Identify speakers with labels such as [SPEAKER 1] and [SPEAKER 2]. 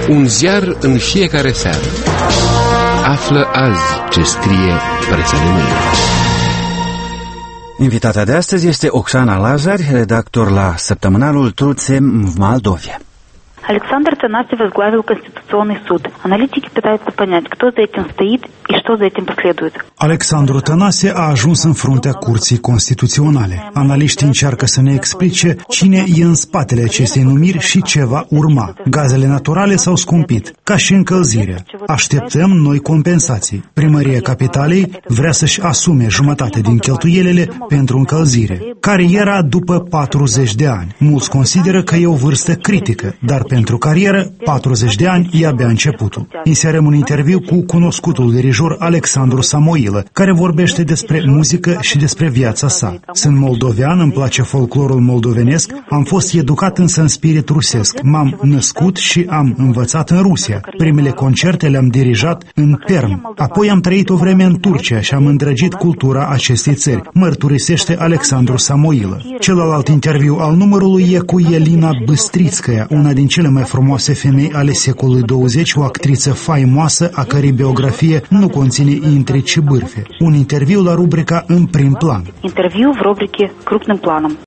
[SPEAKER 1] Un ziar în fiecare seară. Află azi ce scrie presa de mâine.
[SPEAKER 2] Invitata de astăzi este Oksana Lazar, redactor la săptămânalul Truțem в Молдове.
[SPEAKER 3] Александр Танасев возглавил Конституционный суд. Аналитики пытаются понять, кто за этим стоит и что за этим последует.
[SPEAKER 4] Alexandru Tănase a ajuns în fruntea Curții Constituționale. Analiștii încearcă să ne explice cine e în spatele acestei numiri și ce va urma. Gazele naturale s-au scumpit, ca și încălzirea. Așteptăm noi compensații. Primăria Capitalei vrea să-și asume jumătate din cheltuielile pentru încălzire. Cariera după 40 de ani. Mulți consideră că e o vârstă critică, dar pentru carieră, 40 de ani e abia începutul. Inserăm un interviu cu cunoscutul dirijor Alexandru Samoilă, care vorbește despre muzică și despre viața sa. Sunt moldovean, îmi place folclorul moldovenesc, am fost educat însă în spirit rusesc. M-am născut și am învățat în Rusia. Primele concerte le-am dirijat în Perm. Apoi am trăit o vreme în Turcia și am îndrăgit cultura acestei țări, mărturisește Alexandru Samoilă. Celălalt interviu al numărului e cu Elina Băstrițcaia, una din cele mai frumoase femei ale secolului 20, o actriță faimoasă, a cărei biografie nu conține intrici și bârfe. Un interviu la rubrica În prim plan.
[SPEAKER 3] Interviu в рубрике «Крупным планом».